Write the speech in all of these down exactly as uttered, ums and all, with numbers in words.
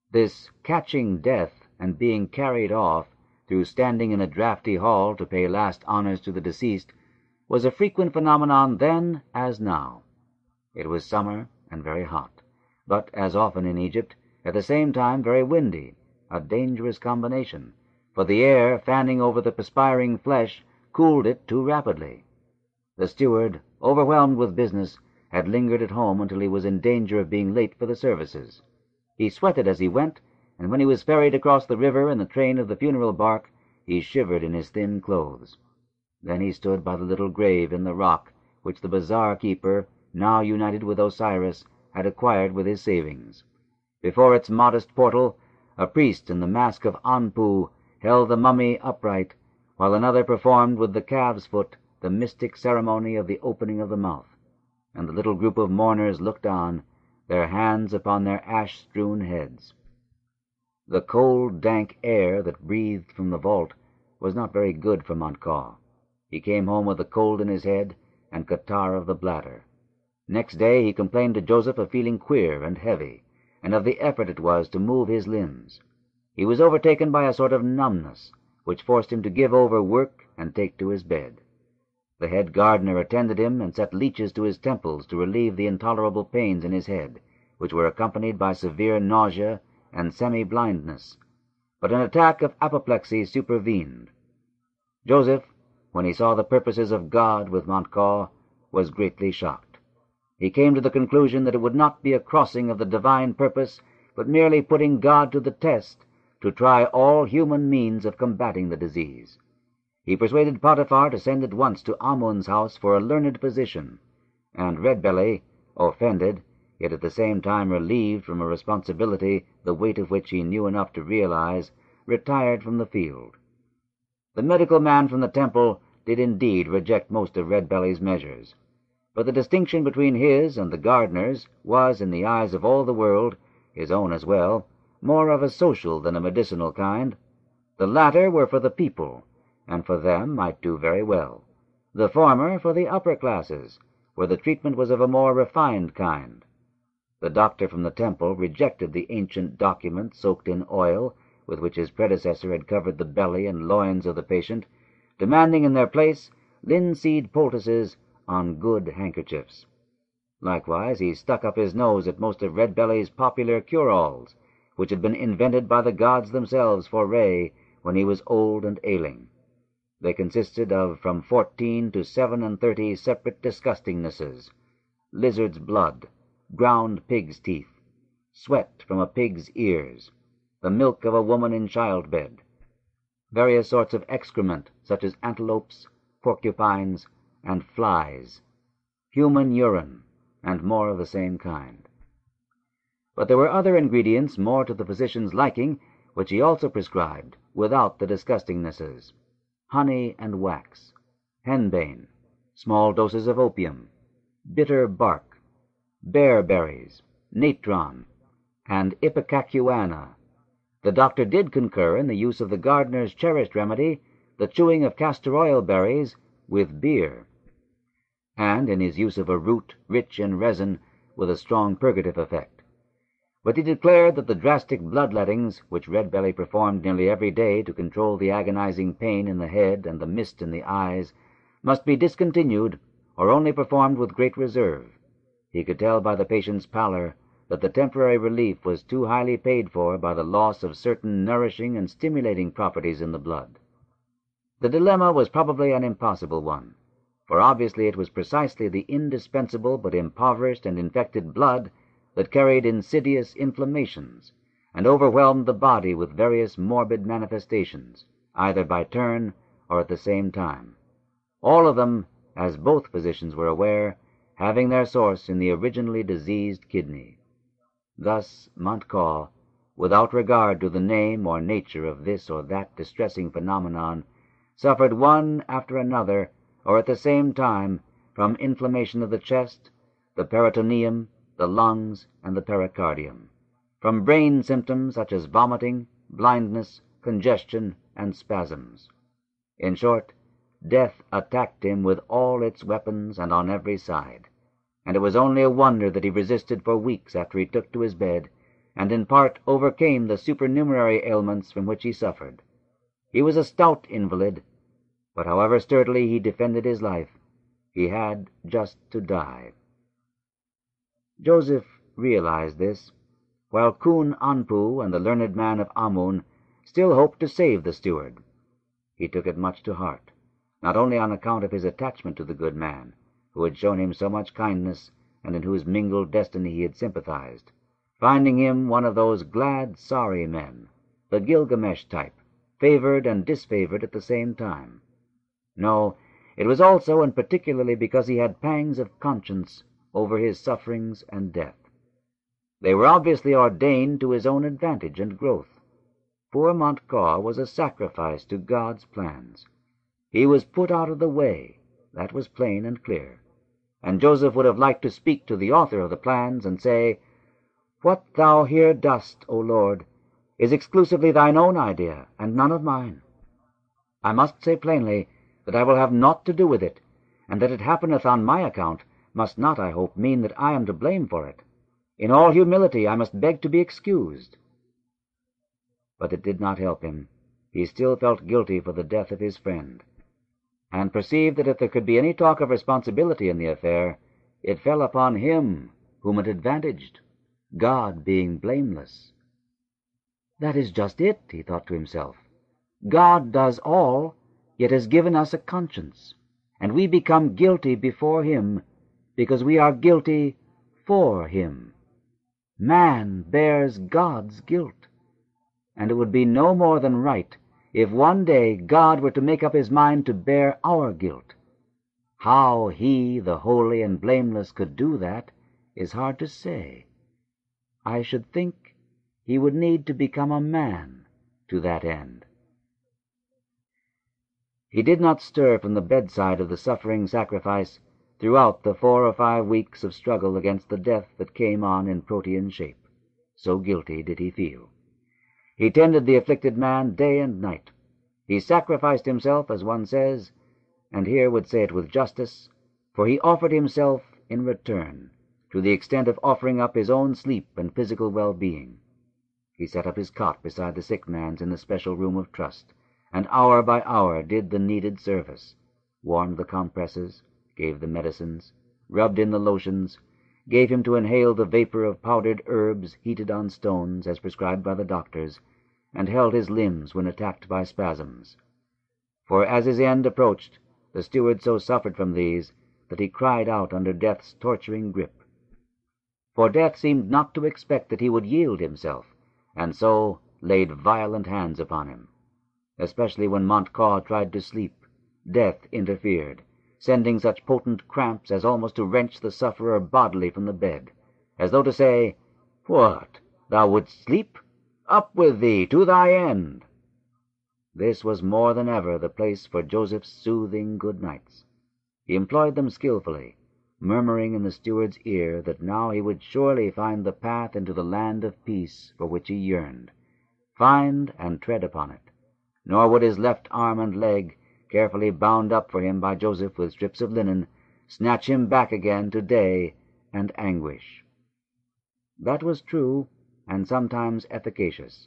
This catching death and being carried off through standing in a draughty hall to pay last honors to the deceased was a frequent phenomenon then as now. It was summer and very hot, but, as often in Egypt, at the same time very windy, a dangerous combination, for the air fanning over the perspiring flesh cooled it too rapidly. The steward, overwhelmed with business, had lingered at home until he was in danger of being late for the services. He sweated as he went, and when he was ferried across the river in the train of the funeral bark, he shivered in his thin clothes. Then he stood by the little grave in the rock which the bazaar-keeper, now united with Osiris, had acquired with his savings. Before its modest portal, a priest in the mask of Anpu held the mummy upright, while another performed with the calf's foot the mystic ceremony of the opening of the mouth, and the little group of mourners looked on, their hands upon their ash-strewn heads. The cold, dank air that breathed from the vault was not very good for Montcalm. He came home with a cold in his head and catarrh of the bladder. Next day he complained to Joseph of feeling queer and heavy, and of the effort it was to move his limbs. He was overtaken by a sort of numbness, which forced him to give over work and take to his bed. The head gardener attended him and set leeches to his temples to relieve the intolerable pains in his head, which were accompanied by severe nausea and semi-blindness. But an attack of apoplexy supervened. Joseph, when he saw the purposes of God with Montcalm, was greatly shocked. He came to the conclusion that it would not be a crossing of the divine purpose, but merely putting God to the test, to try all human means of combating the disease. He persuaded Potiphar to send at once to Amun's house for a learned physician, and Red-Belly, offended, yet at the same time relieved from a responsibility the weight of which he knew enough to realize, retired from the field. The medical man from the temple did indeed reject most of Red-Belly's measures, but the distinction between his and the gardener's was, in the eyes of all the world, his own as well, more of a social than a medicinal kind. The latter were for the people, and for them might do very well. The former for the upper classes, where the treatment was of a more refined kind. The doctor from the temple rejected the ancient document soaked in oil with which his predecessor had covered the belly and loins of the patient, demanding in their place linseed poultices on good handkerchiefs. Likewise he stuck up his nose at most of Red-Belly's popular cure-alls, which had been invented by the gods themselves for Ray when he was old and ailing. They consisted of from fourteen to seven and thirty separate disgustingnesses: lizard's blood, ground pig's teeth, sweat from a pig's ears, the milk of a woman in childbed, various sorts of excrement such as antelopes, porcupines, and flies, human urine, and more of the same kind. But there were other ingredients more to the physician's liking, which he also prescribed, without the disgustingnesses: honey and wax, henbane, small doses of opium, bitter bark, bearberries, natron, and ipecacuanha. The doctor did concur in the use of the gardener's cherished remedy, the chewing of castor oil berries with beer, and in his use of a root rich in resin with a strong purgative effect. But he declared that the drastic bloodlettings, which Red-Belly performed nearly every day to control the agonizing pain in the head and the mist in the eyes, must be discontinued or only performed with great reserve. He could tell by the patient's pallor that the temporary relief was too highly paid for by the loss of certain nourishing and stimulating properties in the blood. The dilemma was probably an impossible one, for obviously it was precisely the indispensable but impoverished and infected blood that carried insidious inflammations, and overwhelmed the body with various morbid manifestations, either by turn or at the same time, all of them, as both physicians were aware, having their source in the originally diseased kidney. Thus Montcalm, without regard to the name or nature of this or that distressing phenomenon, suffered one after another, or at the same time, from inflammation of the chest, the peritoneum, the lungs, and the pericardium, from brain symptoms such as vomiting, blindness, congestion, and spasms. In short, death attacked him with all its weapons and on every side, and it was only a wonder that he resisted for weeks after he took to his bed, and in part overcame the supernumerary ailments from which he suffered. He was a stout invalid, but however sturdily he defended his life, he had just to die. Joseph realized this, while Kun Anpu and the learned man of Amun still hoped to save the steward. He took it much to heart, not only on account of his attachment to the good man, who had shown him so much kindness and in whose mingled destiny he had sympathized, finding him one of those glad, sorry men, the Gilgamesh type, favored and disfavored at the same time. No, it was also and particularly because he had pangs of conscience over his sufferings and death. They were obviously ordained to his own advantage and growth. Poor Montcalm was a sacrifice to God's plans. He was put out of the way, that was plain and clear, and Joseph would have liked to speak to the author of the plans and say, "What thou here dost, O Lord, is exclusively thine own idea, and none of mine. I must say plainly that I will have naught to do with it, and that it happeneth on my account must not, I hope, mean that I am to blame for it. In all humility I must beg to be excused." But it did not help him. He still felt guilty for the death of his friend, and perceived that if there could be any talk of responsibility in the affair, it fell upon him whom it advantaged, God being blameless. That is just it, he thought to himself. God does all, yet has given us a conscience, and we become guilty before him because we are guilty for him. Man bears God's guilt, and it would be no more than right if one day God were to make up his mind to bear our guilt. How he, the holy and blameless, could do that is hard to say. I should think he would need to become a man to that end. He did not stir from the bedside of the suffering sacrifice throughout the four or five weeks of struggle against the death that came on in protean shape. So guilty did he feel. He tended the afflicted man day and night. He sacrificed himself, as one says, and here would say it with justice, for he offered himself in return, to the extent of offering up his own sleep and physical well-being. He set up his cot beside the sick man's in the special room of trust, and hour by hour did the needed service, warmed the compresses, gave the medicines, rubbed in the lotions, gave him to inhale the vapor of powdered herbs heated on stones as prescribed by the doctors, and held his limbs when attacked by spasms. For as his end approached, the steward so suffered from these that he cried out under death's torturing grip. For death seemed not to expect that he would yield himself, and so laid violent hands upon him. Especially when Montcalm tried to sleep, death interfered, sending such potent cramps as almost to wrench the sufferer bodily from the bed, as though to say, "What, thou wouldst sleep? Up with thee to thy end." This was more than ever the place for Joseph's soothing good nights. He employed them skillfully, murmuring in the steward's ear that now he would surely find the path into the land of peace for which he yearned, find and tread upon it, nor would his left arm and leg, carefully bound up for him by Joseph with strips of linen, snatch him back again to day and anguish. That was true, and sometimes efficacious.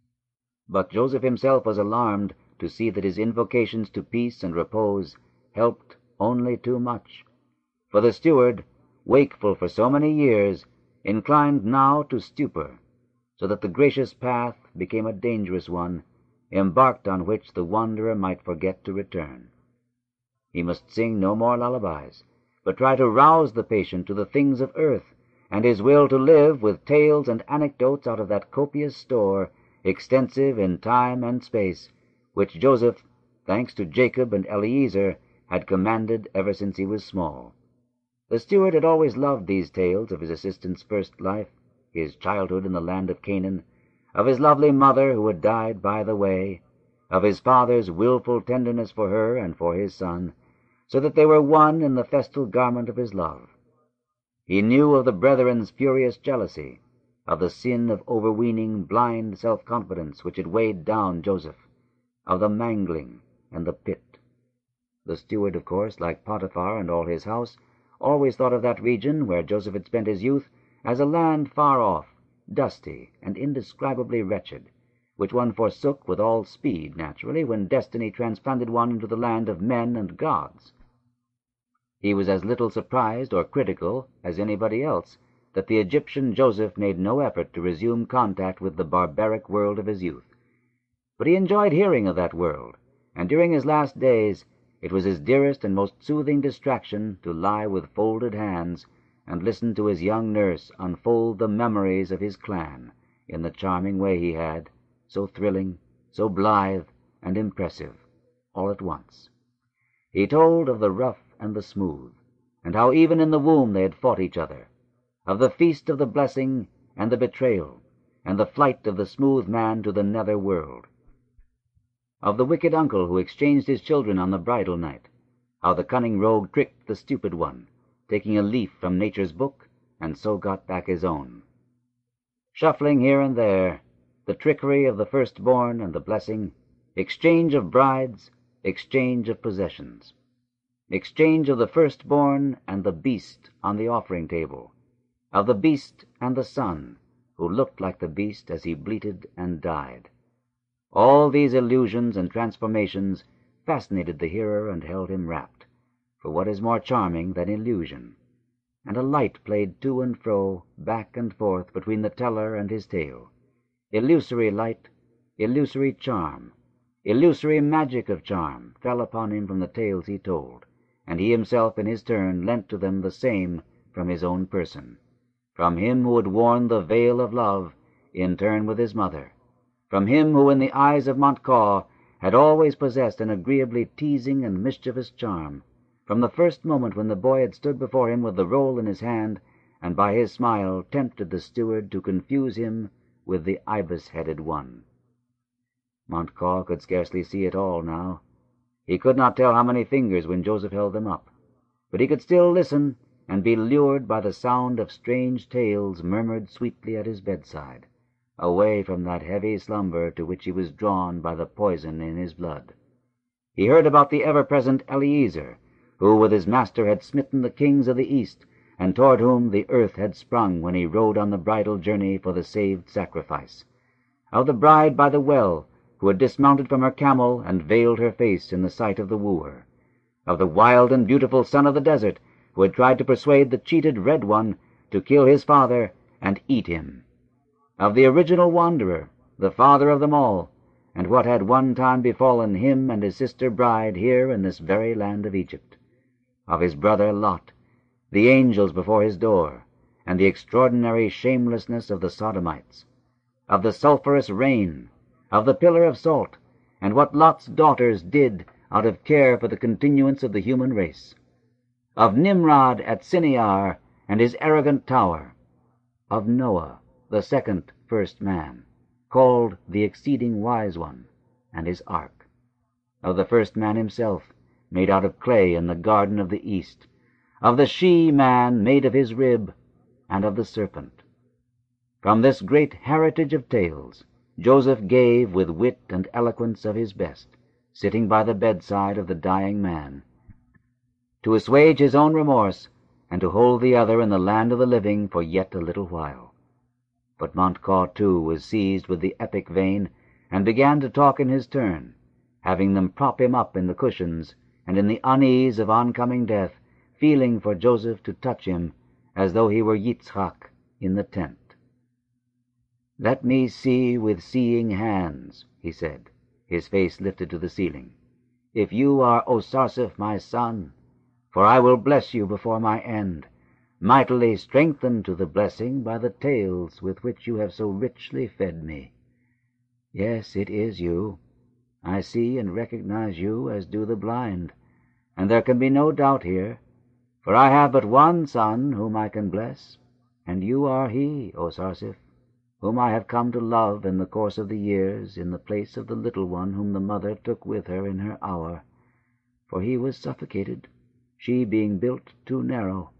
But Joseph himself was alarmed to see that his invocations to peace and repose helped only too much. For the steward, wakeful for so many years, inclined now to stupor, so that the gracious path became a dangerous one, embarked on which the wanderer might forget to return. He must sing no more lullabies, but try to rouse the patient to the things of earth, and his will to live with tales and anecdotes out of that copious store, extensive in time and space, which Joseph, thanks to Jacob and Eliezer, had commanded ever since he was small. The steward had always loved these tales of his assistant's first life, his childhood in the land of Canaan, of his lovely mother who had died by the way, of his father's wilful tenderness for her and for his son, so that they were one in the festal garment of his love. He knew of the brethren's furious jealousy, of the sin of overweening, blind self-confidence which had weighed down Joseph, of the mangling and the pit. The steward, of course, like Potiphar and all his house, always thought of that region where Joseph had spent his youth as a land far off, dusty, and indescribably wretched, which one forsook with all speed, naturally, when destiny transplanted one into the land of men and gods. He was as little surprised or critical as anybody else that the Egyptian Joseph made no effort to resume contact with the barbaric world of his youth. But he enjoyed hearing of that world, and during his last days it was his dearest and most soothing distraction to lie with folded hands and listen to his young nurse unfold the memories of his clan in the charming way he had, so thrilling, so blithe and impressive, all at once. He told of the rough and the smooth, and how even in the womb they had fought each other, of the feast of the blessing and the betrayal, and the flight of the smooth man to the nether world, of the wicked uncle who exchanged his children on the bridal night, how the cunning rogue tricked the stupid one, taking a leaf from nature's book, and so got back his own. Shuffling here and there, the trickery of the firstborn and the blessing, exchange of brides, exchange of possessions, exchange of the firstborn and the beast on the offering table, of the beast and the son, who looked like the beast as he bleated and died. All these illusions and transformations fascinated the hearer and held him rapt, for what is more charming than illusion? And a light played to and fro, back and forth, between the teller and his tale. Illusory light, illusory charm, illusory magic of charm fell upon him from the tales he told, and he himself in his turn lent to them the same from his own person, from him who had worn the veil of love in turn with his mother, from him who in the eyes of Montcalm had always possessed an agreeably teasing and mischievous charm, from the first moment when the boy had stood before him with the roll in his hand, and by his smile tempted the steward to confuse him with the ibis-headed one. Montcalm could scarcely see it all now. He could not tell how many fingers when Joseph held them up, but he could still listen and be lured by the sound of strange tales murmured sweetly at his bedside, away from that heavy slumber to which he was drawn by the poison in his blood. He heard about the ever-present Eliezer, who with his master had smitten the kings of the East, and toward whom the earth had sprung when he rode on the bridal journey for the saved sacrifice, of the bride by the well, who had dismounted from her camel and veiled her face in the sight of the wooer, of the wild and beautiful son of the desert, who had tried to persuade the cheated Red One to kill his father and eat him, of the original wanderer, the father of them all, and what had one time befallen him and his sister bride here in this very land of Egypt, of his brother Lot, the angels before his door, and the extraordinary shamelessness of the Sodomites, of the sulphurous rain, of the pillar of salt, and what Lot's daughters did out of care for the continuance of the human race, of Nimrod at Sinear and his arrogant tower, of Noah, the second first man, called the exceeding wise one, and his ark, of the first man himself, made out of clay in the garden of the east, of the she-man made of his rib, and of the serpent. From this great heritage of tales Joseph gave with wit and eloquence of his best, sitting by the bedside of the dying man, to assuage his own remorse and to hold the other in the land of the living for yet a little while. But Montcalm too was seized with the epic vein, and began to talk in his turn, having them prop him up in the cushions, and in the unease of oncoming death, feeling for Joseph to touch him, as though he were Yitzchak in the tent. "Let me see with seeing hands," he said, his face lifted to the ceiling, "if you are Osarseph my son, for I will bless you before my end, mightily strengthened to the blessing by the tales with which you have so richly fed me. Yes, it is you. I see and recognize you as do the blind, and there can be no doubt here, for I have but one son whom I can bless, and you are he, Osarseph, whom I have come to love in the course of the years, in the place of the little one whom the mother took with her in her hour, for he was suffocated, she being built too narrow.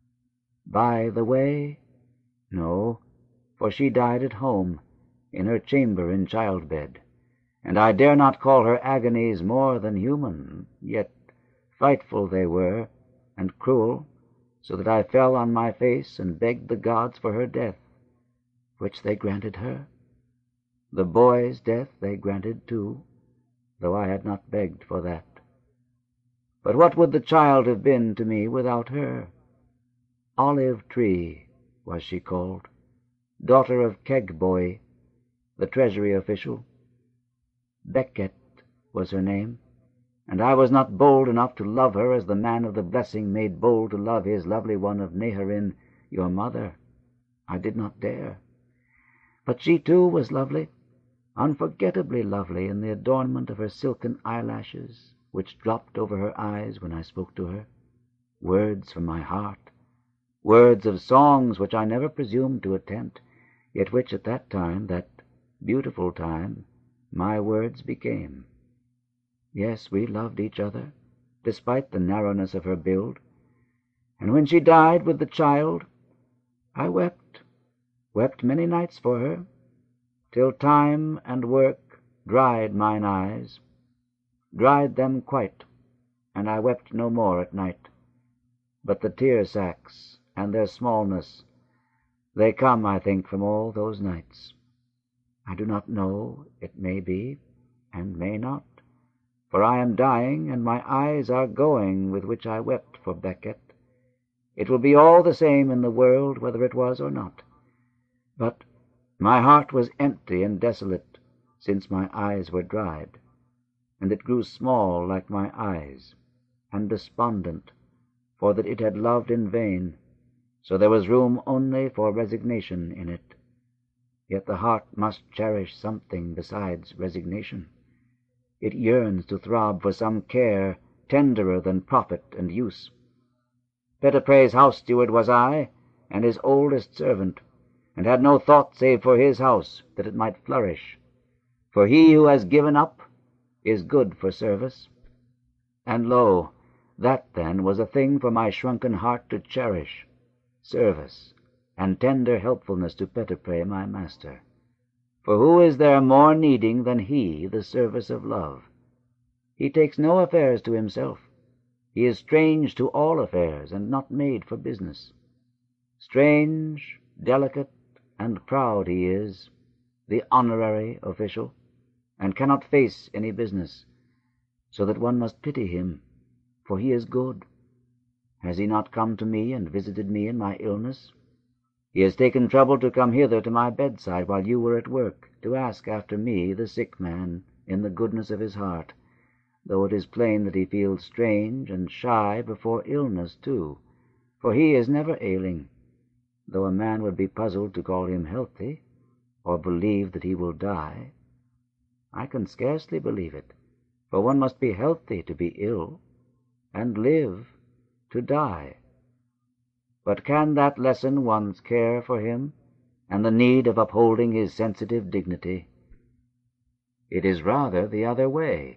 By the way, no, for she died at home, in her chamber in childbed, and I dare not call her agonies more than human, yet frightful they were, and cruel, so that I fell on my face and begged the gods for her death, which they granted her. The boy's death they granted too, though I had not begged for that. But what would the child have been to me without her? Olive Tree was she called, daughter of Kegboy, the treasury official. Becket was her name, and I was not bold enough to love her as the man of the blessing made bold to love his lovely one of Neherin, your mother. I did not dare. But she too was lovely, unforgettably lovely in the adornment of her silken eyelashes, which dropped over her eyes when I spoke to her, words from my heart, words of songs which I never presumed to attempt, yet which at that time, that beautiful time, my words became. Yes, we loved each other, despite the narrowness of her build, and when she died with the child, I wept, wept many nights for her, till time and work dried mine eyes, dried them quite, and I wept no more at night. But the tear-sacks and their smallness, they come, I think, from all those nights. I do not know, it may be, and may not, for I am dying, and my eyes are going with which I wept for Becket. It will be all the same in the world whether it was or not. But my heart was empty and desolate, since my eyes were dried, and it grew small like my eyes, and despondent, for that it had loved in vain, so there was room only for resignation in it. Yet the heart must cherish something besides resignation. It yearns to throb for some care tenderer than profit and use. Pettipray's house steward was I, and his oldest servant, and had no thought save for his house, that it might flourish. For he who has given up is good for service. And lo, that then was a thing for my shrunken heart to cherish, service, and tender helpfulness to Pettipray my master. For who is there more needing than he the service of love? He takes no affairs to himself. He is strange to all affairs, and not made for business. Strange, delicate, and proud he is, the honorary official, and cannot face any business, so that one must pity him, for he is good. Has he not come to me and visited me in my illness? He has taken trouble to come hither to my bedside while you were at work, to ask after me, the sick man, in the goodness of his heart, though it is plain that he feels strange and shy before illness too, for he is never ailing, though a man would be puzzled to call him healthy, or believe that he will die. I can scarcely believe it, for one must be healthy to be ill, and live to die. But can that lessen one's care for him, and the need of upholding his sensitive dignity? It is rather the other way.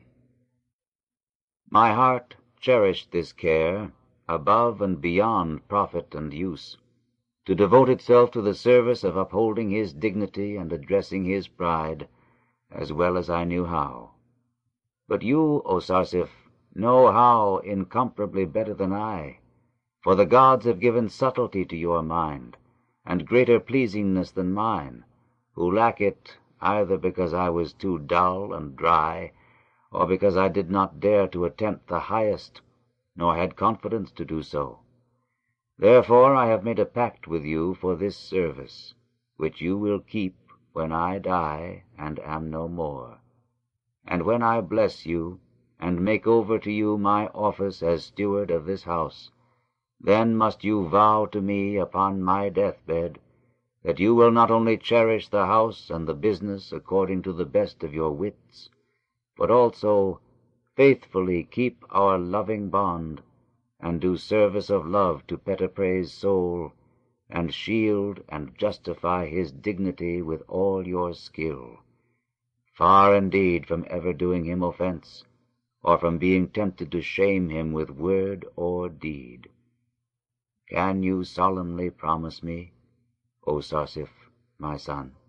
My heart cherished this care above and beyond profit and use, to devote itself to the service of upholding his dignity and addressing his pride, as well as I knew how. But you, O Sarsif, know how incomparably better than I, for the gods have given subtlety to your mind, and greater pleasingness than mine, who lack it either because I was too dull and dry, or because I did not dare to attempt the highest, nor had confidence to do so. Therefore I have made a pact with you for this service, which you will keep when I die and am no more. And when I bless you, and make over to you my office as steward of this house, then must you vow to me upon my deathbed that you will not only cherish the house and the business according to the best of your wits, but also faithfully keep our loving bond, and do service of love to Pettipray's soul, and shield and justify his dignity with all your skill, far indeed from ever doing him offense, or from being tempted to shame him with word or deed. Can you solemnly promise me, O Sarsif, my son?